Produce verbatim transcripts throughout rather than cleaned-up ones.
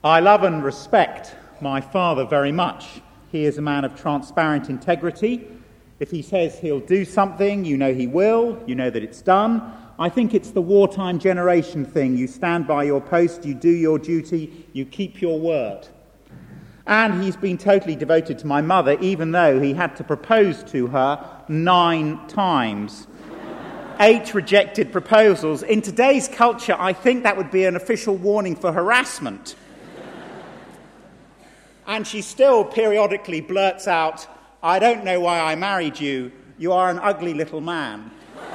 I love and respect my father very much. He is a man of transparent integrity. If he says he'll do something, you know he will, you know that it's done. I think it's the wartime generation thing. You stand by your post, you do your duty, you keep your word. And he's been totally devoted to my mother, even though he had to propose to her nine times. Eight rejected proposals. In today's culture, I think that would be an official warning for harassment. And she still periodically blurts out, "I don't know why I married you. You are an ugly little man."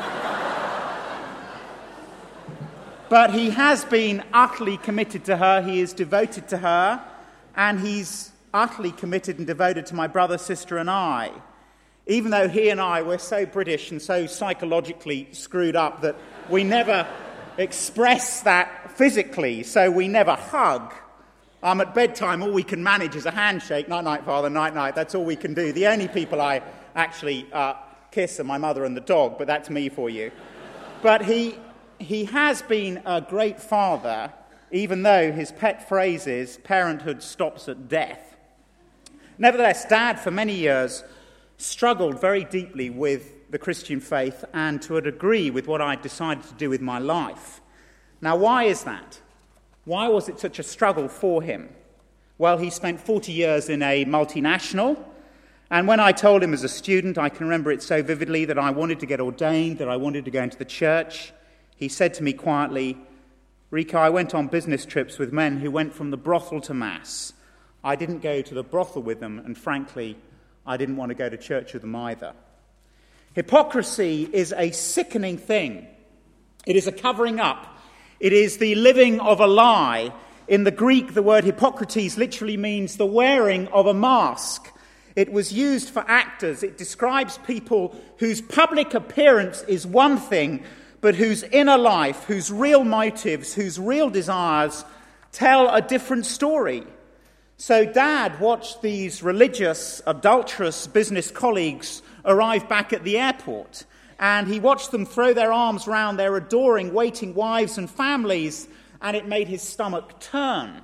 But he has been utterly committed to her. He is devoted to her. And he's utterly committed and devoted to my brother, sister, and I. Even though he and I were so British and so psychologically screwed up that we never express that physically, so we never hug. Um, at bedtime, all we can manage is a handshake. Night-night, Father, night-night. That's all we can do. The only people I actually uh, kiss are my mother and the dog, but that's me for you. But he he has been a great father, even though his pet phrase is, "Parenthood stops at death." Nevertheless, Dad, for many years, struggled very deeply with the Christian faith and to a degree with what I decided to do with my life. Now, why is that? Why was it such a struggle for him? Well, he spent forty years in a multinational, and when I told him as a student, I can remember it so vividly, that I wanted to get ordained, that I wanted to go into the church, he said to me quietly, "Rico, I went on business trips with men who went from the brothel to Mass. I didn't go to the brothel with them, and frankly, I didn't want to go to church with them either." Hypocrisy is a sickening thing. It is a covering up. It is the living of a lie. In the Greek, the word Hippocrates literally means the wearing of a mask. It was used for actors. It describes people whose public appearance is one thing, but whose inner life, whose real motives, whose real desires tell a different story. So Dad watched these religious, adulterous business colleagues arrive back at the airport, and he watched them throw their arms round their adoring, waiting wives and families, and it made his stomach turn.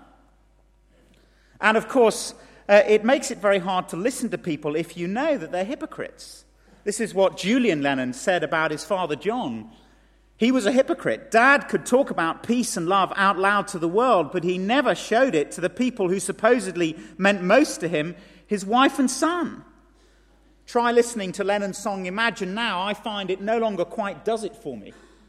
And of course, uh, it makes it very hard to listen to people if you know that they're hypocrites. This is what Julian Lennon said about his father John. He was a hypocrite. Dad could talk about peace and love out loud to the world, but he never showed it to the people who supposedly meant most to him, his wife and son. Try listening to Lennon's song Imagine Now. I find it no longer quite does it for me.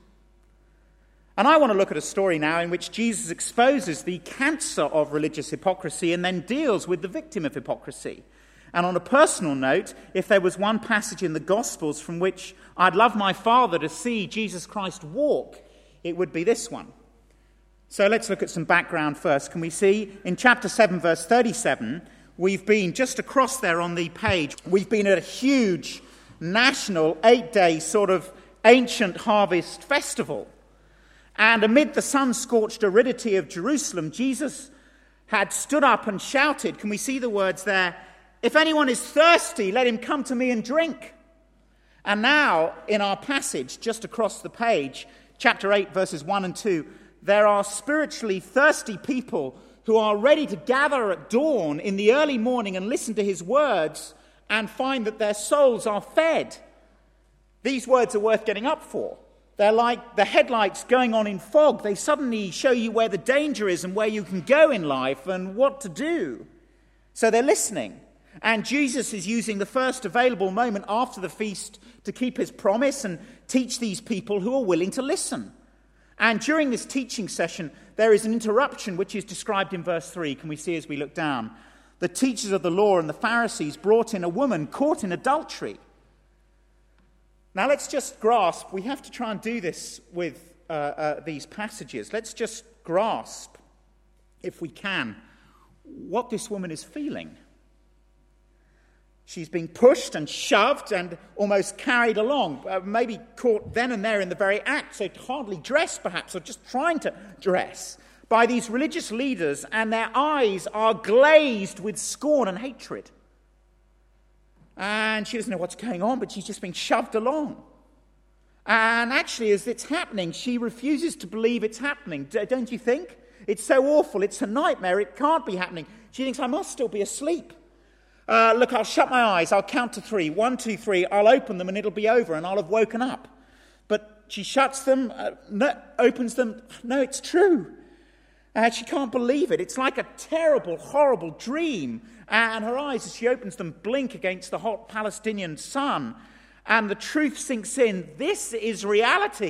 And I want to look at a story now in which Jesus exposes the cancer of religious hypocrisy and then deals with the victim of hypocrisy. And on a personal note, if there was one passage in the Gospels from which I'd love my Father to see Jesus Christ walk, it would be this one. So let's look at some background first. Can we see in chapter seven, verse thirty-seven, we've been just across there on the page, we've been at a huge national eight-day sort of ancient harvest festival. And amid the sun-scorched aridity of Jerusalem, Jesus had stood up and shouted, can we see the words there? "If anyone is thirsty, let him come to me and drink." And now, in our passage, just across the page, chapter eight, verses one and two, there are spiritually thirsty people who are ready to gather at dawn in the early morning and listen to his words and find that their souls are fed. These words are worth getting up for. They're like the headlights going on in fog. They suddenly show you where the danger is and where you can go in life and what to do. So they're listening. And Jesus is using the first available moment after the feast to keep his promise and teach these people who are willing to listen. And during this teaching session, there is an interruption which is described in verse three. Can we see as we look down? The teachers of the law and the Pharisees brought in a woman caught in adultery. Now let's just grasp, we have to try and do this with uh, uh, these passages. Let's just grasp, if we can, what this woman is feeling. She's being pushed and shoved and almost carried along, uh, maybe caught then and there in the very act, so hardly dressed perhaps, or just trying to dress, by these religious leaders, and their eyes are glazed with scorn and hatred. And she doesn't know what's going on, but she's just being shoved along. And actually, as it's happening, she refuses to believe it's happening. D- don't you think? It's so awful. It's a nightmare. It can't be happening. She thinks, I must still be asleep. Uh, look, I'll shut my eyes. I'll count to three. One, two, three. I'll open them and it'll be over and I'll have woken up. But she shuts them, uh, no, opens them. No, it's true. Uh, she can't believe it. It's like a terrible, horrible dream. And her eyes, as she opens them, blink against the hot Palestinian sun. And the truth sinks in. This is reality.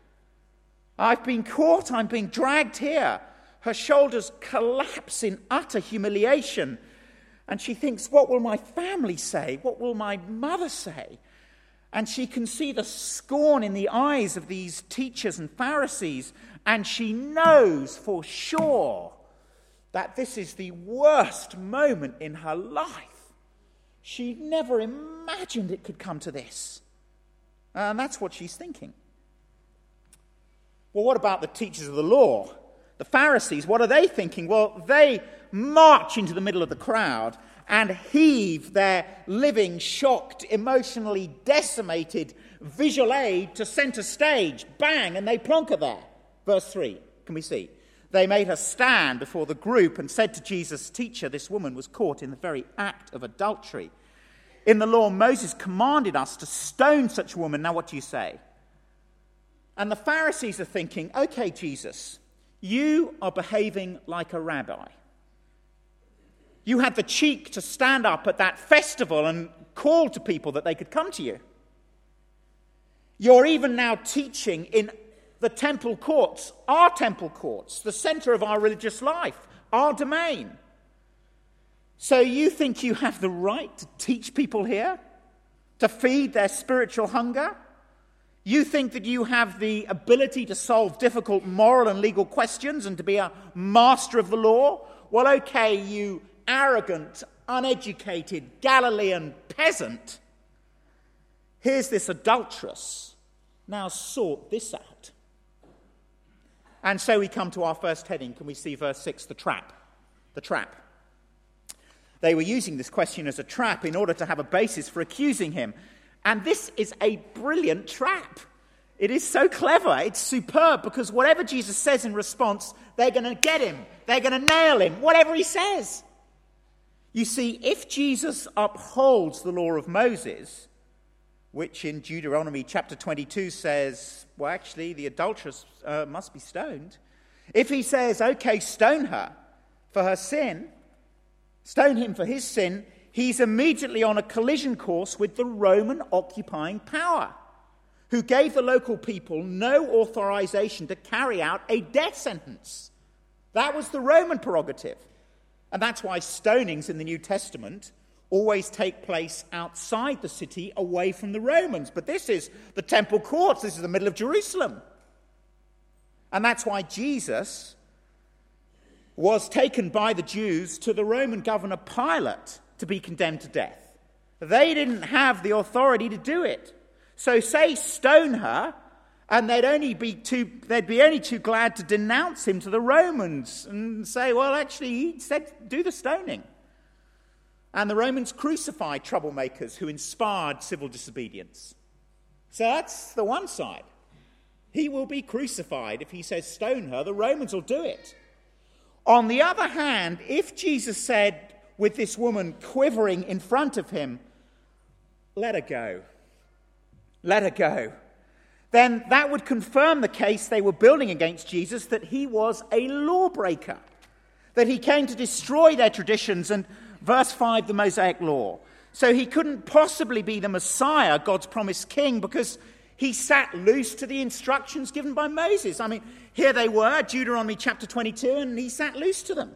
I've been caught. I'm being dragged here. Her shoulders collapse in utter humiliation. And she thinks, what will my family say? What will my mother say? And she can see the scorn in the eyes of these teachers and Pharisees. And she knows for sure that this is the worst moment in her life. She never imagined it could come to this. And that's what she's thinking. Well, what about the teachers of the law? The Pharisees, what are they thinking? Well, they march into the middle of the crowd and heave their living, shocked, emotionally decimated visual aid to center stage. Bang, and they plonk her there. Verse three, can we see? They made her stand before the group and said to Jesus, Teacher, this woman was caught in the very act of adultery. In the law, Moses commanded us to stone such a woman. Now what do you say? And the Pharisees are thinking, okay, Jesus, you are behaving like a rabbi. You had the cheek to stand up at that festival and call to people that they could come to you. You're even now teaching in the temple courts, our temple courts, the center of our religious life, our domain. So you think you have the right to teach people here, to feed their spiritual hunger? You think that you have the ability to solve difficult moral and legal questions and to be a master of the law? Well, okay, you arrogant, uneducated Galilean peasant. Here's this adulteress. Now sort this out. And so we come to our first heading. Can we see verse six, the trap? The trap. They were using this question as a trap in order to have a basis for accusing him. And this is a brilliant trap. It is so clever. It's superb because whatever Jesus says in response, they're going to get him. They're going to nail him, whatever he says. You see, if Jesus upholds the law of Moses, which in Deuteronomy chapter twenty-two says, well, actually, the adulteress uh, must be stoned. If he says, okay, stone her for her sin, stone him for his sin, he's immediately on a collision course with the Roman occupying power, who gave the local people no authorization to carry out a death sentence. That was the Roman prerogative. And that's why stonings in the New Testament always take place outside the city, away from the Romans. But this is the temple courts. This is the middle of Jerusalem. And that's why Jesus was taken by the Jews to the Roman governor Pilate to be condemned to death. They didn't have the authority to do it. So say stone her, and they'd only be too they'd be only too glad to denounce him to the Romans and say, well, actually, he said do the stoning. And the Romans crucified troublemakers who inspired civil disobedience. So that's the one side. He will be crucified if he says stone her. The Romans will do it. On the other hand, if Jesus said with this woman quivering in front of him, let her go, let her go, then that would confirm the case they were building against Jesus, that he was a lawbreaker, that he came to destroy their traditions and, verse five, the Mosaic law. So he couldn't possibly be the Messiah, God's promised king, because he sat loose to the instructions given by Moses. I mean, here they were, Deuteronomy chapter twenty-two, and he sat loose to them.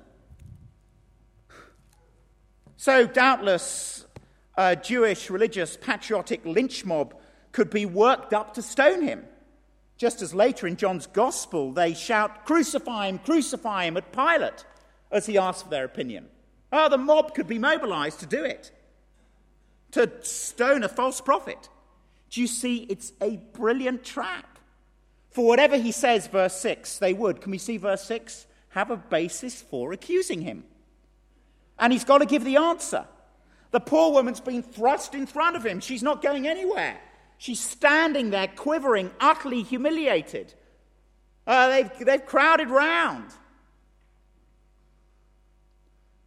So doubtless a Jewish, religious, patriotic lynch mob could be worked up to stone him. Just as later in John's Gospel, they shout, crucify him, crucify him at Pilate, as he asks for their opinion. Oh, the mob could be mobilized to do it, to stone a false prophet. Do you see, it's a brilliant trap. For whatever he says, verse six, they would, can we see verse six, have a basis for accusing him. And he's got to give the answer. The poor woman's been thrust in front of him. She's not going anywhere. She's standing there quivering, utterly humiliated. Uh, they've, they've crowded round.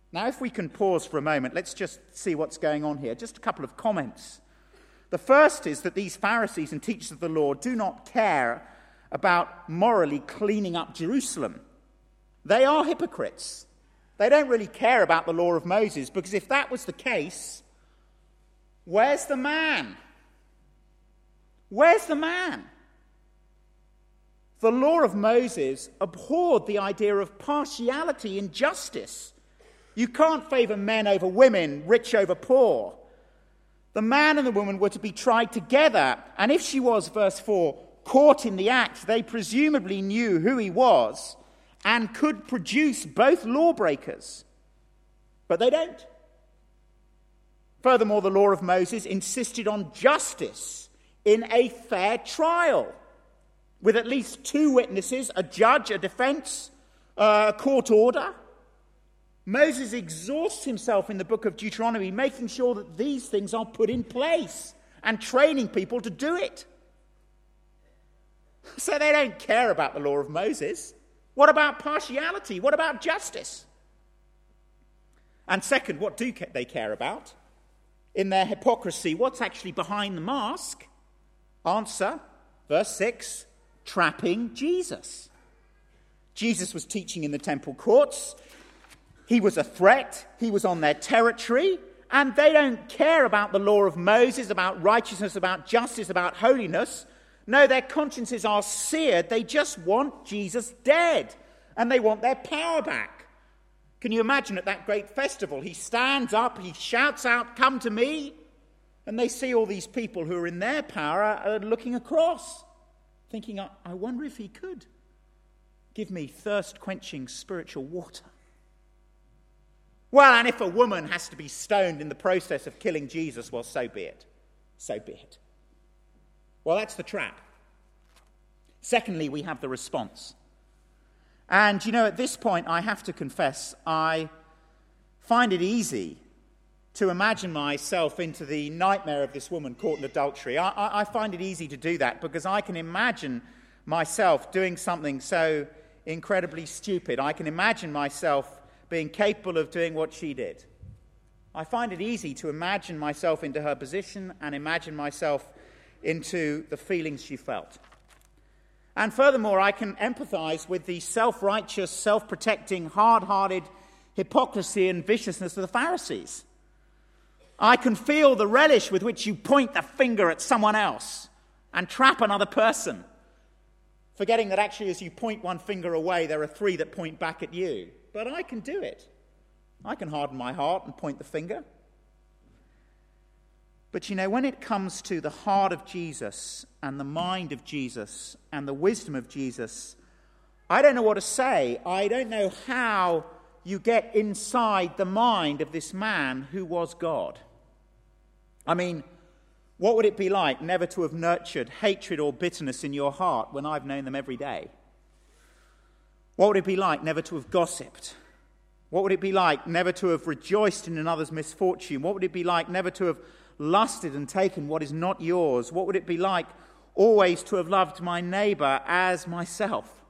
Now, if we can pause for a moment, let's just see what's going on here. Just a couple of comments. The first is that these Pharisees and teachers of the law do not care about morally cleaning up Jerusalem. They are hypocrites. They don't really care about the law of Moses, because if that was the case, where's the man? Where's the man? The law of Moses abhorred the idea of partiality in justice. You can't favour men over women, rich over poor. The man and the woman were to be tried together, and if she was, verse four, caught in the act, they presumably knew who he was and could produce both lawbreakers. But they don't. Furthermore, the law of Moses insisted on justice in a fair trial, with at least two witnesses, a judge, a defense, a court order. Moses exhausts himself in the book of Deuteronomy, making sure that these things are put in place and training people to do it. So they don't care about the law of Moses. What about partiality? What about justice? And second, what do they care about? In their hypocrisy, what's actually behind the mask? Answer, verse six, trapping Jesus. Jesus was teaching in the temple courts. He was a threat. He was on their territory. And they don't care about the law of Moses, about righteousness, about justice, about holiness. No, their consciences are seared. They just want Jesus dead. And they want their power back. Can you imagine at that great festival? He stands up, he shouts out, "Come to me." And they see all these people who are in their power are looking across, thinking, I wonder if he could give me thirst-quenching spiritual water. Well, and if a woman has to be stoned in the process of killing Jesus, well, so be it. So be it. Well, that's the trap. Secondly, we have the response. And, you know, at this point, I have to confess, I find it easy to imagine myself into the nightmare of this woman caught in adultery. I, I, I find it easy to do that because I can imagine myself doing something so incredibly stupid. I can imagine myself being capable of doing what she did. I find it easy to imagine myself into her position and imagine myself into the feelings she felt. And furthermore, I can empathize with the self-righteous, self-protecting, hard-hearted hypocrisy and viciousness of the Pharisees. I can feel the relish with which you point the finger at someone else and trap another person, forgetting that actually as you point one finger away, there are three that point back at you. But I can do it. I can harden my heart and point the finger. But you know, when it comes to the heart of Jesus and the mind of Jesus and the wisdom of Jesus, I don't know what to say. I don't know how you get inside the mind of this man who was God. I mean, what would it be like never to have nurtured hatred or bitterness in your heart when I've known them every day? What would it be like never to have gossiped? What would it be like never to have rejoiced in another's misfortune? What would it be like never to have lusted and taken what is not yours? What would it be like always to have loved my neighbour as myself?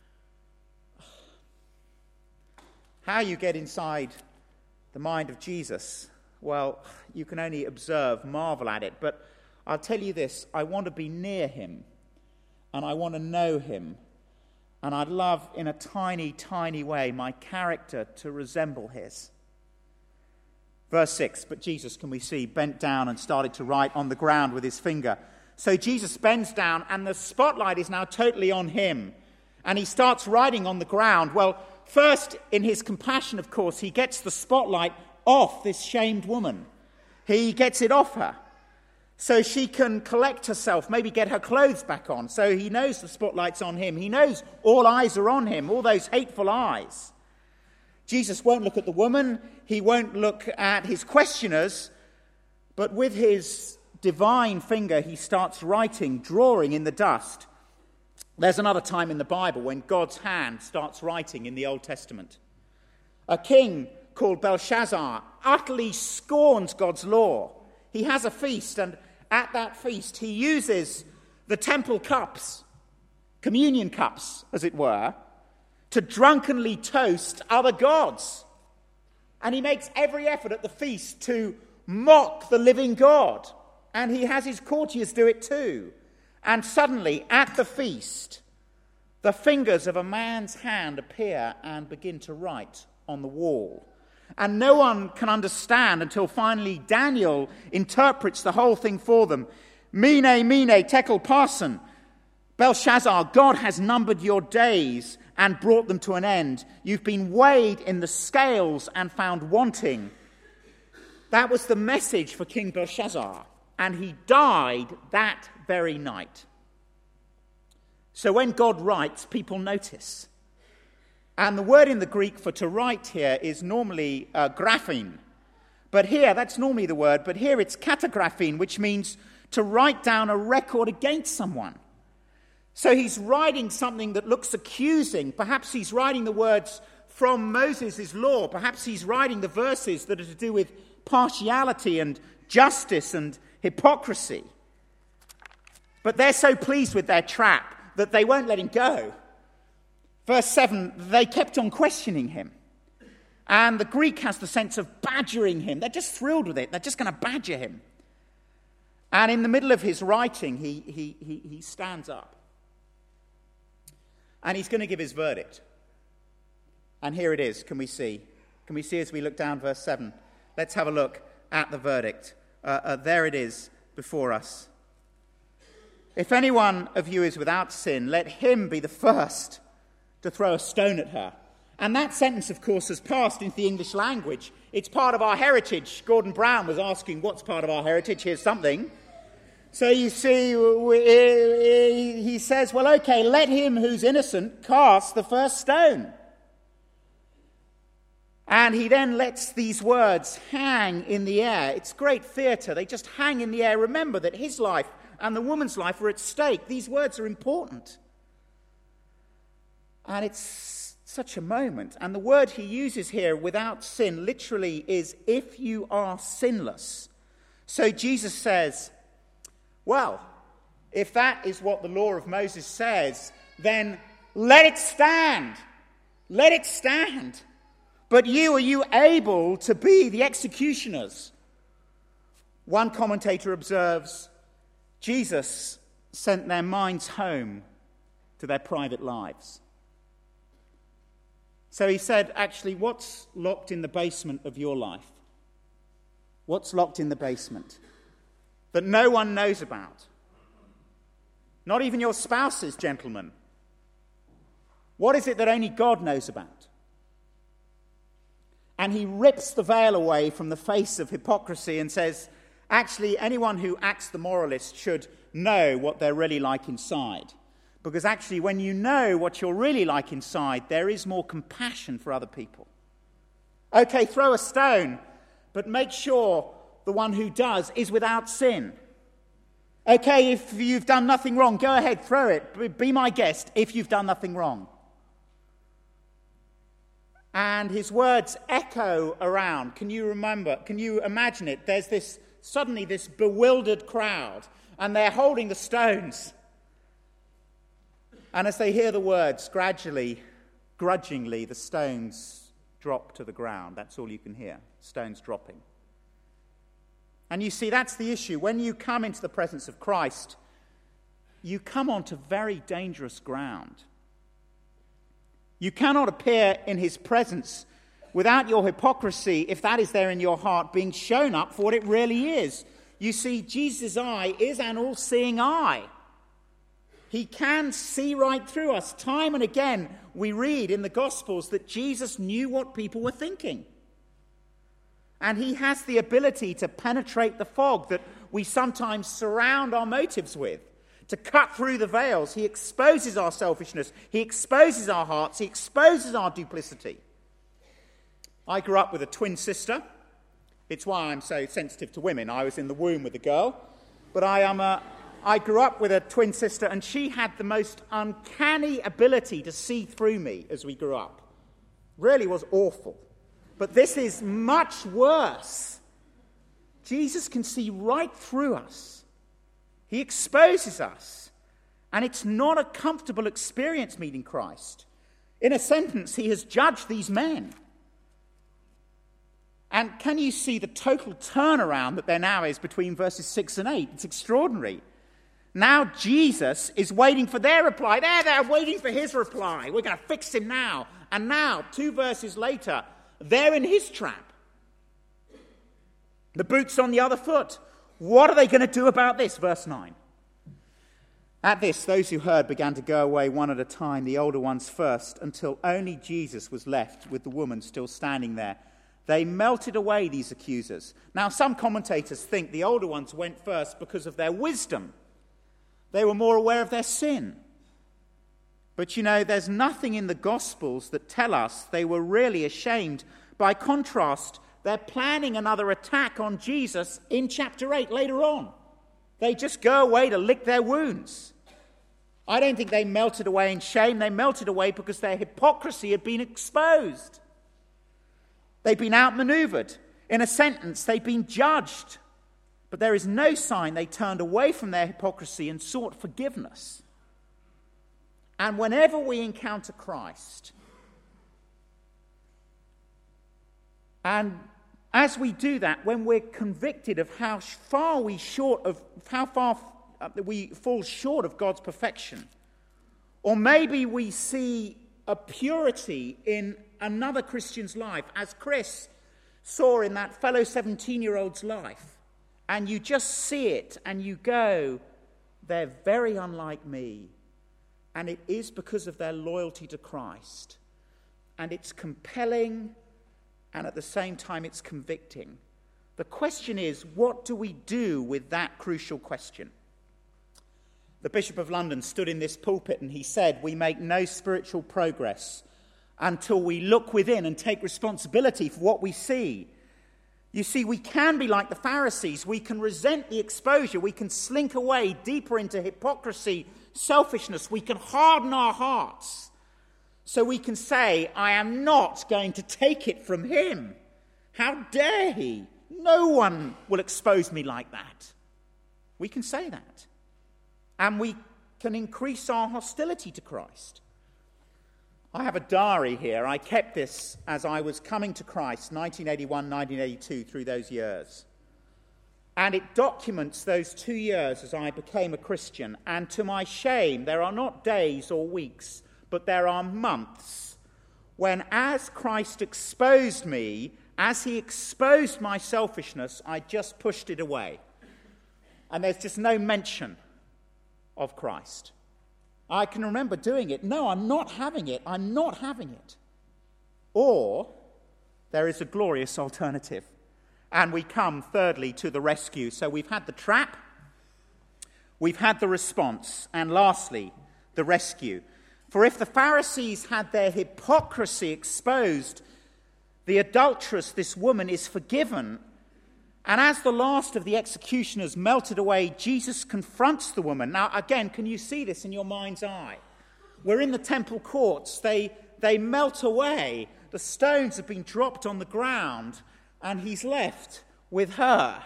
How you get inside the mind of Jesus, well, you can only observe, marvel at it. But I'll tell you this, I want to be near him, and I want to know him. And I'd love, in a tiny, tiny way, my character to resemble his. Verse six, but Jesus, can we see, bent down and started to write on the ground with his finger. So Jesus bends down, and the spotlight is now totally on him. And he starts writing on the ground. Well, first, in his compassion, of course, he gets the spotlight off this shamed woman. He gets it off her, so she can collect herself, maybe get her clothes back on. So he knows the spotlight's on him. He knows all eyes are on him, all those hateful eyes. Jesus won't look at the woman. He won't look at his questioners. But with his divine finger, he starts writing, drawing in the dust. There's another time in the Bible when God's hand starts writing in the Old Testament. A king called Belshazzar utterly scorns God's law. He has a feast, and at that feast, he uses the temple cups, communion cups, as it were, to drunkenly toast other gods. And he makes every effort at the feast to mock the living God. And he has his courtiers do it too. And suddenly, at the feast, the fingers of a man's hand appear and begin to write on the wall. And no one can understand until finally Daniel interprets the whole thing for them. Mene, mene, tekel parsin. Belshazzar, God has numbered your days and brought them to an end. You've been weighed in the scales and found wanting. That was the message for King Belshazzar. And he died that very night. So when God writes, people notice. And the word in the Greek for to write here is normally uh, graphein. But here, that's normally the word, but here it's katagraphein, which means to write down a record against someone. So he's writing something that looks accusing. Perhaps he's writing the words from Moses' law. Perhaps he's writing the verses that are to do with partiality and justice and hypocrisy. But they're so pleased with their trap that they won't let him go. Verse seven, they kept on questioning him. And the Greek has the sense of badgering him. They're just thrilled with it. They're just going to badger him. And in the middle of his writing, he, he, he, he stands up. And he's going to give his verdict. And here it is. Can we see? Can we see as we look down verse seven? Let's have a look at the verdict. Uh, uh, there it is before us. If any one of you is without sin, let him be the first to throw a stone at her. And that sentence, of course, has passed into the English language. It's part of our heritage. Gordon Brown was asking, what's part of our heritage? Here's something. So you see, he says, well, okay, let him who's innocent cast the first stone. And he then lets these words hang in the air. It's great theatre. They just hang in the air. Remember that his life and the woman's life are at stake. These words are important. And it's such a moment. And the word he uses here, without sin, literally is if you are sinless. So Jesus says, well, if that is what the law of Moses says, then let it stand. Let it stand. But you, are you able to be the executioners? One commentator observes, Jesus sent their minds home to their private lives. So he said, actually, what's locked in the basement of your life? What's locked in the basement that no one knows about? Not even your spouses, gentlemen. What is it that only God knows about? And he rips the veil away from the face of hypocrisy and says, actually, anyone who acts the moralist should know what they're really like inside. Because actually, when you know what you're really like inside, there is more compassion for other people. Okay, throw a stone, but make sure the one who does is without sin. Okay, if you've done nothing wrong, go ahead, throw it. Be my guest if you've done nothing wrong. And his words echo around. Can you remember? Can you imagine it? There's this, suddenly this bewildered crowd, and they're holding the stones. And as they hear the words, gradually, grudgingly, the stones drop to the ground. That's all you can hear, stones dropping. And you see, that's the issue. When you come into the presence of Christ, you come onto very dangerous ground. You cannot appear in his presence without your hypocrisy, if that is there in your heart, being shown up for what it really is. You see, Jesus' eye is an all-seeing eye. He can see right through us. Time and again, we read in the Gospels that Jesus knew what people were thinking. And he has the ability to penetrate the fog that we sometimes surround our motives with, to cut through the veils. He exposes our selfishness. He exposes our hearts. He exposes our duplicity. I grew up with a twin sister. It's why I'm so sensitive to women. I was in the womb with a girl. But I am a... I grew up with a twin sister, and she had the most uncanny ability to see through me as we grew up. Really was awful. But this is much worse. Jesus can see right through us. He exposes us. And it's not a comfortable experience meeting Christ. In a sentence, he has judged these men. And can you see the total turnaround that there now is between verses six and eight? It's extraordinary. Now Jesus is waiting for their reply. There, they're waiting for his reply. We're going to fix him now. And now, two verses later, they're in his trap. The boot's on the other foot. What are they going to do about this? Verse nine. At this, those who heard began to go away one at a time, the older ones first, until only Jesus was left with the woman still standing there. They melted away, these accusers. Now, some commentators think the older ones went first because of their wisdom. They were more aware of their sin. But you know, there's nothing in the Gospels that tell us they were really ashamed. By contrast, they're planning another attack on Jesus in chapter eight later on. They just go away to lick their wounds. I don't think they melted away in shame. They melted away because their hypocrisy had been exposed. They'd been outmaneuvered. In a sentence, they'd been judged. But there is no sign they turned away from their hypocrisy and sought forgiveness. And whenever we encounter Christ, and as we do that, when we're convicted of how far we short of how far we fall short of God's perfection, or maybe we see a purity in another Christian's life, as Chris saw in that fellow seventeen-year-old's life, and you just see it and you go, they're very unlike me, and it is because of their loyalty to Christ, and it's compelling. And at the same time, it's convicting. The question is, what do we do with that crucial question? The Bishop of London stood in this pulpit and he said, we make no spiritual progress until we look within and take responsibility for what we see. You see, we can be like the Pharisees. We can resent the exposure. We can slink away deeper into hypocrisy, selfishness. We can harden our hearts. So we can say, I am not going to take it from him. How dare he? No one will expose me like that. We can say that. And we can increase our hostility to Christ. I have a diary here. I kept this as I was coming to Christ, nineteen eighty-one, nineteen eighty-two, through those years. And it documents those two years as I became a Christian. And to my shame, there are not days or weeks, but there are months when, as Christ exposed me, as he exposed my selfishness, I just pushed it away. And there's just no mention of Christ. I can remember doing it. No, I'm not having it. I'm not having it. Or there is a glorious alternative. And we come, thirdly, to the rescue. So we've had the trap, we've had the response, and lastly, the rescue. For if the Pharisees had their hypocrisy exposed, the adulteress, this woman, is forgiven. And as the last of the executioners melted away, Jesus confronts the woman. Now, again, can you see this in your mind's eye? We're in the temple courts. They, they melt away. The stones have been dropped on the ground, and he's left with her.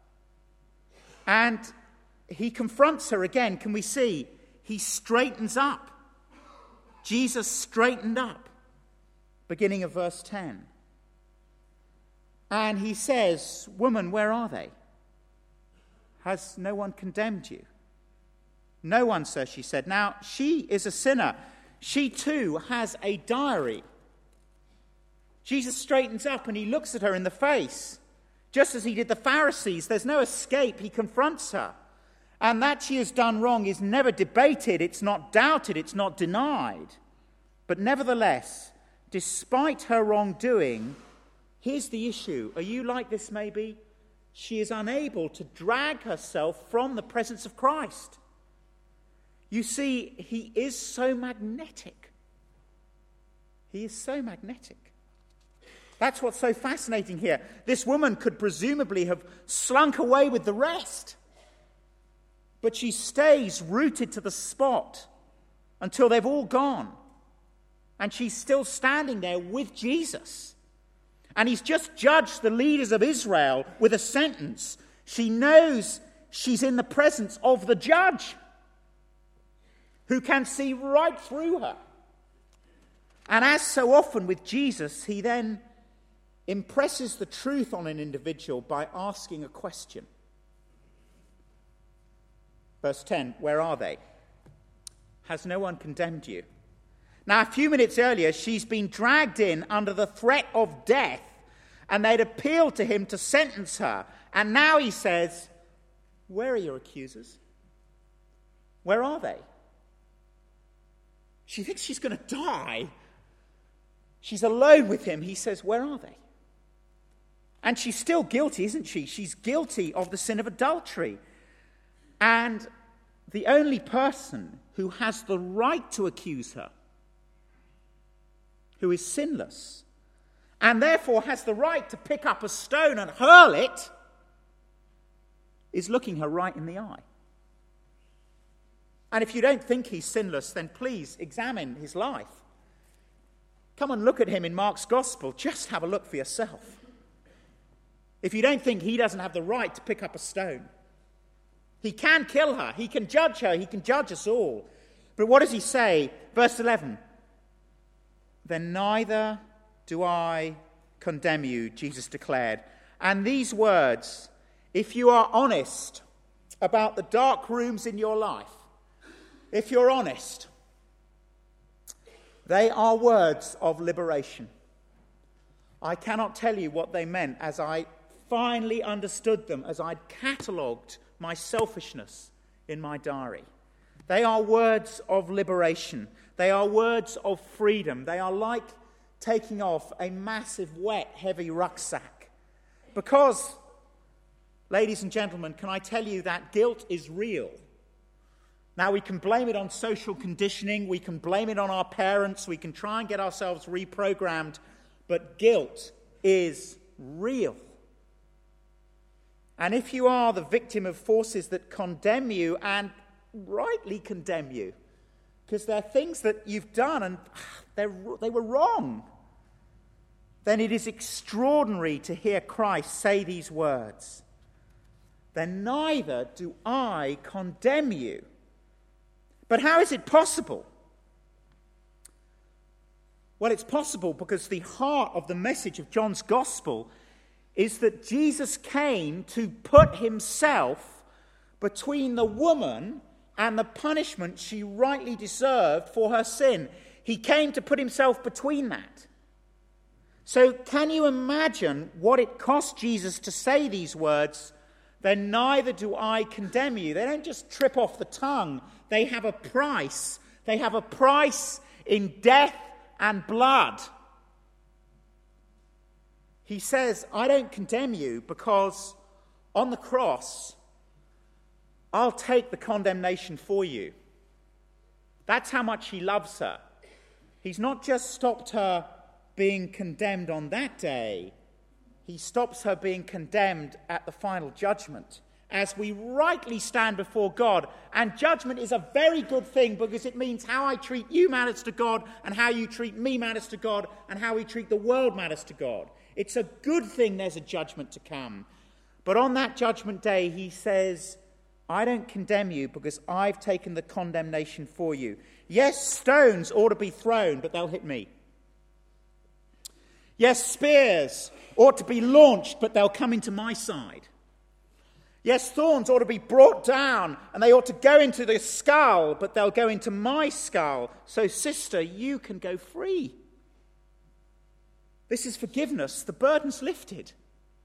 And he confronts her again. Can we see? He straightens up. Jesus straightened up, beginning of verse ten. And he says, woman, where are they? Has no one condemned you? No one, sir, she said. Now, she is a sinner. She too has a diary. Jesus straightens up and he looks at her in the face. Just as he did the Pharisees, there's no escape. He confronts her. And that she has done wrong is never debated, it's not doubted, it's not denied. But nevertheless, despite her wrongdoing, here's the issue. Are you like this maybe? She is unable to drag herself from the presence of Christ. You see, he is so magnetic. He is so magnetic. That's what's so fascinating here. This woman could presumably have slunk away with the rest. But she stays rooted to the spot until they've all gone. And she's still standing there with Jesus. And he's just judged the leaders of Israel with a sentence. She knows she's in the presence of the judge, who can see right through her. And as so often with Jesus, he then impresses the truth on an individual by asking a question. Verse ten, where are they? Has no one condemned you? Now, a few minutes earlier, she's been dragged in under the threat of death, and they'd appealed to him to sentence her. And now he says, where are your accusers? Where are they? She thinks she's going to die. She's alone with him. He says, where are they? And she's still guilty, isn't she? She's guilty of the sin of adultery. And the only person who has the right to accuse her, who is sinless, and therefore has the right to pick up a stone and hurl it, is looking her right in the eye. And if you don't think he's sinless, then please examine his life. Come and look at him in Mark's Gospel. Just have a look for yourself. If you don't think he doesn't have the right to pick up a stone, he can kill her, he can judge her, he can judge us all. But what does he say? Verse eleven. Then neither do I condemn you, Jesus declared. And these words, if you are honest about the dark rooms in your life, if you're honest, they are words of liberation. I cannot tell you what they meant as I finally understood them, as I'd catalogued my selfishness in my diary. They are words of liberation. They are words of freedom. They are like taking off a massive, wet, heavy rucksack. Because, ladies and gentlemen, can I tell you that guilt is real? Now, we can blame it on social conditioning, we can blame it on our parents, we can try and get ourselves reprogrammed, but guilt is real. And if you are the victim of forces that condemn you, and rightly condemn you, because they're things that you've done and they're, they were wrong, then it is extraordinary to hear Christ say these words. Then neither do I condemn you. But how is it possible? Well, it's possible because the heart of the message of John's Gospel is that Jesus came to put himself between the woman and the punishment she rightly deserved for her sin. He came to put himself between that. So can you imagine what it cost Jesus to say these words? Then neither do I condemn you. They don't just trip off the tongue. They have a price. They have a price in death and blood. He says, I don't condemn you because on the cross, I'll take the condemnation for you. That's how much he loves her. He's not just stopped her being condemned on that day. He stops her being condemned at the final judgment as we rightly stand before God. And judgment is a very good thing because it means how I treat you matters to God, and how you treat me matters to God, and how we treat the world matters to God. It's a good thing there's a judgment to come. But on that judgment day, he says, I don't condemn you because I've taken the condemnation for you. Yes, stones ought to be thrown, but they'll hit me. Yes, spears ought to be launched, but they'll come into my side. Yes, thorns ought to be brought down, and they ought to go into the skull, but they'll go into my skull. So, sister, you can go free. This is forgiveness. The burden's lifted.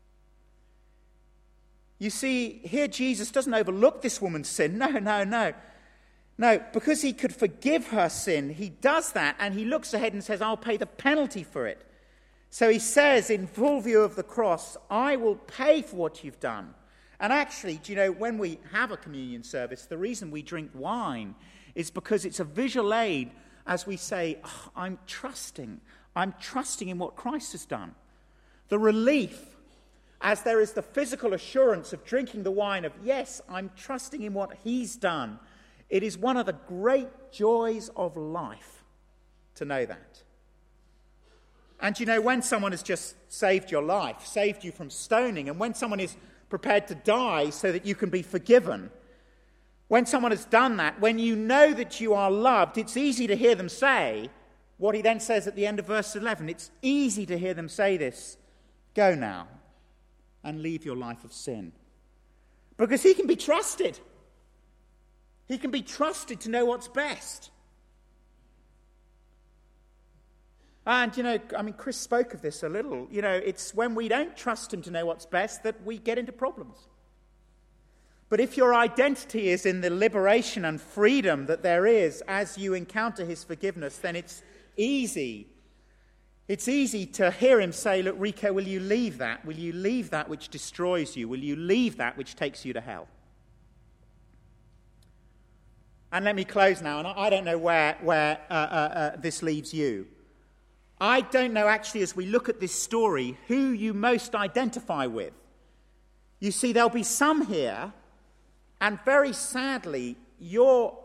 You see, here Jesus doesn't overlook this woman's sin. No, no, no. No, because he could forgive her sin, he does that, and he looks ahead and says, I'll pay the penalty for it. So he says, in full view of the cross, I will pay for what you've done. And actually, do you know, when we have a communion service, the reason we drink wine is because it's a visual aid as we say, oh, I'm trusting. I'm trusting in what Christ has done. The relief, as there is the physical assurance of drinking the wine of, yes, I'm trusting in what he's done. It is one of the great joys of life to know that. And you know, when someone has just saved your life, saved you from stoning, and when someone is prepared to die so that you can be forgiven, when someone has done that, when you know that you are loved, it's easy to hear them say what he then says at the end of verse eleven. It's easy to hear them say this. Go now and leave your life of sin. Because he can be trusted. He can be trusted to know what's best. And, you know, I mean, Chris spoke of this a little. You know, it's when we don't trust him to know what's best that we get into problems. But if your identity is in the liberation and freedom that there is as you encounter his forgiveness, then it's easy. It's easy to hear him say, look, Rico, will you leave that? Will you leave that which destroys you? Will you leave that which takes you to hell? And let me close now, and I don't know where, where uh, uh, uh, this leaves you. I don't know, actually, as we look at this story, who you most identify with. You see, there'll be some here, and very sadly, your,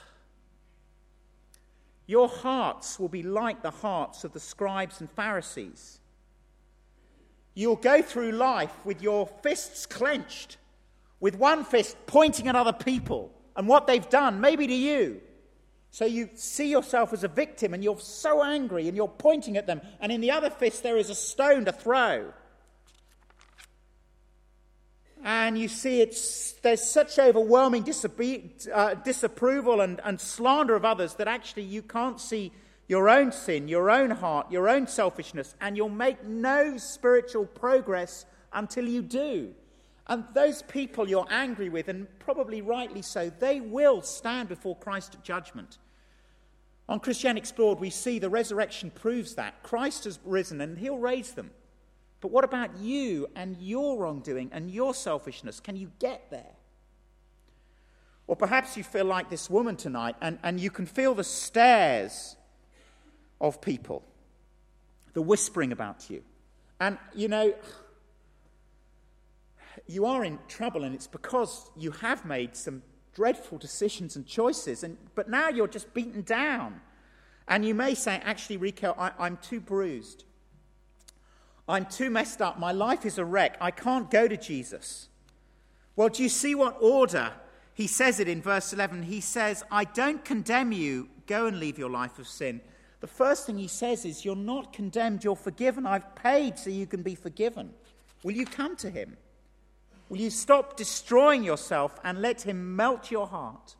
your hearts will be like the hearts of the scribes and Pharisees. You'll go through life with your fists clenched, with one fist pointing at other people and what they've done, maybe to you. So you see yourself as a victim and you're so angry and you're pointing at them, and in the other fist there is a stone to throw. And you see it's there's such overwhelming disappe- uh, disapproval and, and slander of others that actually you can't see your own sin, your own heart, your own selfishness, and you'll make no spiritual progress until you do. And those people you're angry with, and probably rightly so, they will stand before Christ at judgment. On Christianity Explored, we see the resurrection proves that. Christ has risen and he'll raise them. But what about you and your wrongdoing and your selfishness? Can you get there? Or perhaps you feel like this woman tonight, and, and you can feel the stares of people, the whispering about you. And, you know, you are in trouble, and it's because you have made some dreadful decisions and choices, and but now you're just beaten down. And you may say, actually, Rico, I, I'm too bruised. I'm too messed up. My life is a wreck. I can't go to Jesus. Well, do you see what order? He says it in verse eleven. He says, I don't condemn you. Go and leave your life of sin. The first thing he says is, you're not condemned. You're forgiven. I've paid so you can be forgiven. Will you come to him? Will you stop destroying yourself and let him melt your heart?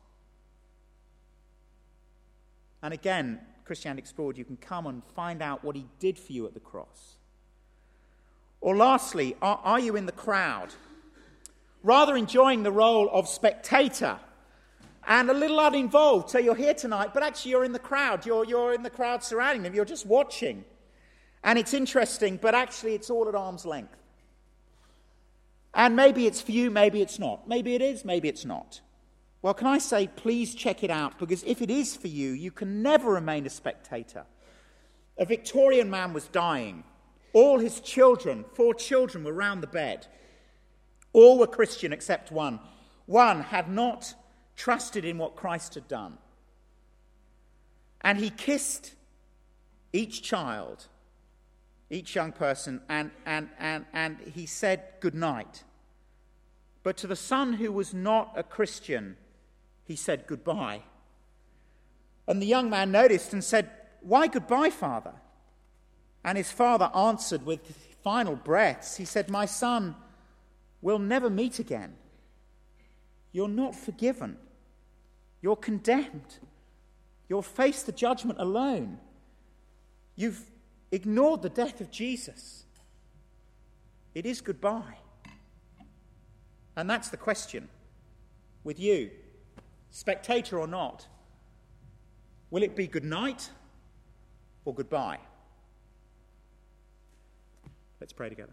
And again, Christianity Explored, you can come and find out what he did for you at the cross. Or lastly, are, are you in the crowd? Rather enjoying the role of spectator and a little uninvolved. So you're here tonight, but actually you're in the crowd. You're, you're in the crowd surrounding them. You're just watching. And it's interesting, but actually it's all at arm's length. And maybe it's for you, maybe it's not. Maybe it is, maybe it's not. Well, can I say, please check it out, because if it is for you, you can never remain a spectator. A Victorian man was dying. All his children, four children, were round the bed. All were Christian except one. One had not trusted in what Christ had done. And he kissed each child, each young person, and, and, and, and he said good night. But to the son who was not a Christian, he said goodbye. And the young man noticed and said, why goodbye, Father? And his father answered with final breaths. He said, my son, we'll never meet again. You're not forgiven. You're condemned. You'll face the judgment alone. You've ignored the death of Jesus. It is goodbye. And that's the question with you, spectator or not. Will it be good night or goodbye? Let's pray together.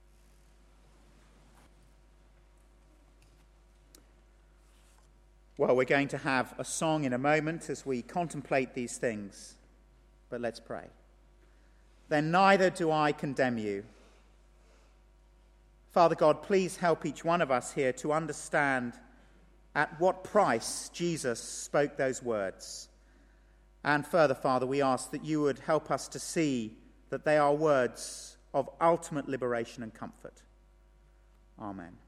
Well, we're going to have a song in a moment as we contemplate these things, but let's pray. Then neither do I condemn you. Father God, please help each one of us here to understand at what price Jesus spoke those words. And further, Father, we ask that you would help us to see that they are words of ultimate liberation and comfort. Amen.